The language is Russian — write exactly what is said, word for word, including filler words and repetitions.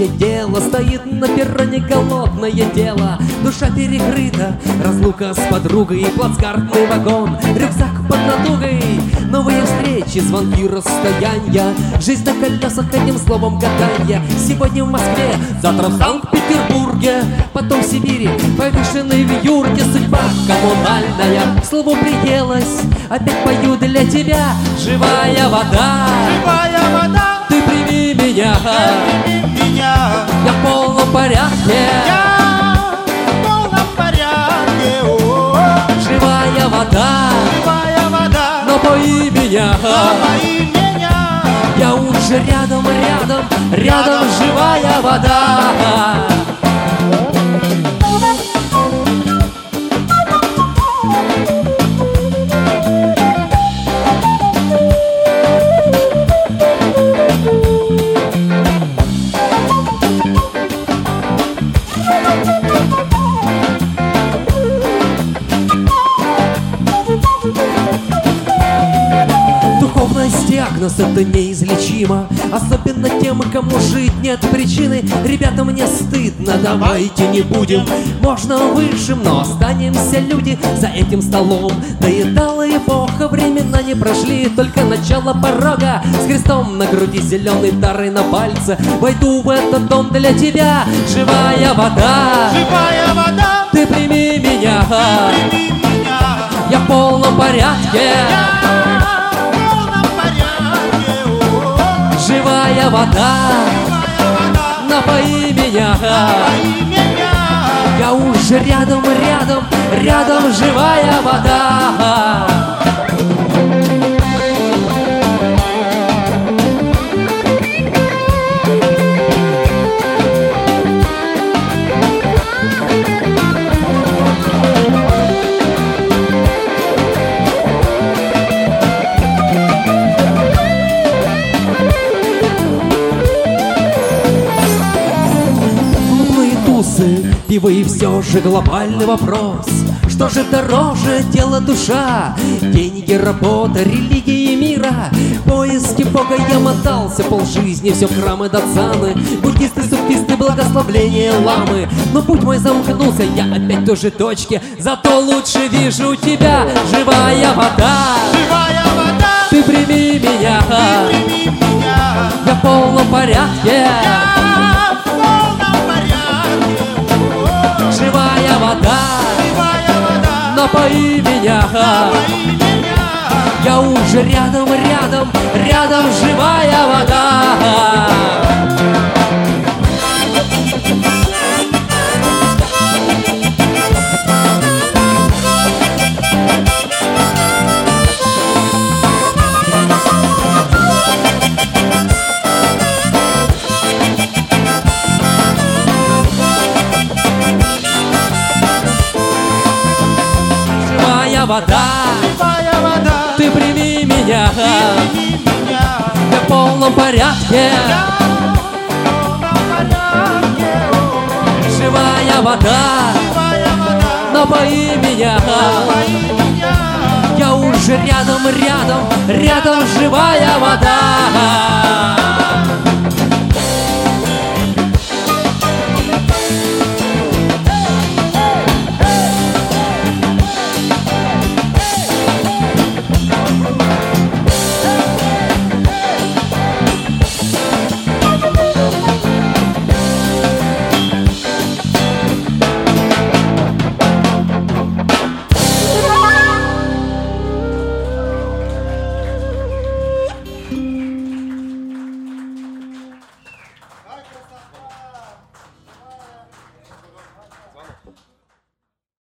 не дело. Стоит на перроне голодное дело. Душа перекрыта, разлука с подругой, плацкартный вагон, рюкзак под натугой. Новые встречи, звонки, расстояния, жизнь на колесах, одним словом гаданья. Сегодня в Москве, завтра в Санкт-Петербурге, потом в Сибири, повешенной в юрте. Судьба коммунальная, к слову приелась. Опять пою для тебя, живая вода. Живая вода, ты прими меня, прими меня. Я в полном порядке, я в полном порядке. О-о-о. Живая вода, живая вода, напои меня, напои меня. Я уже рядом, рядом, рядом, рядом живая вода. Диагноз это неизлечимо, особенно тем, кому жить нет причины. Ребята, мне стыдно, давайте не будем. Можно высшим, но останемся люди за этим столом. Доедала эпоха, времена не прошли, только начало порога. С крестом на груди, зеленой тарой на пальце, войду в этот дом для тебя, живая вода. Живая вода, ты прими меня, прими меня. Я в полном порядке, живая вода, напои меня, напои меня. Я уже рядом, рядом, рядом живая вода. Пиво и все же глобальный вопрос. Что же дороже, тело, душа, деньги, работа, религия мира? Поиски Бога я мотался полжизни, все храмы да цаны, буддисты, суфисты, благословления ламы. Но путь мой замкнулся, я опять в той же точке, зато лучше вижу тебя, живая вода. Живая вода, ты прими меня, ты прими меня. Я в полном порядке, живая вода, живая вода, напои меня, напои меня. Я уже рядом, рядом, рядом живая вода. Вода, живая вода, ты прими меня, прими меня. Я в полном порядке, я в полном порядке. Живая вода, живая вода, напои меня, напои меня. Я уже рядом, рядом, рядом живая вода.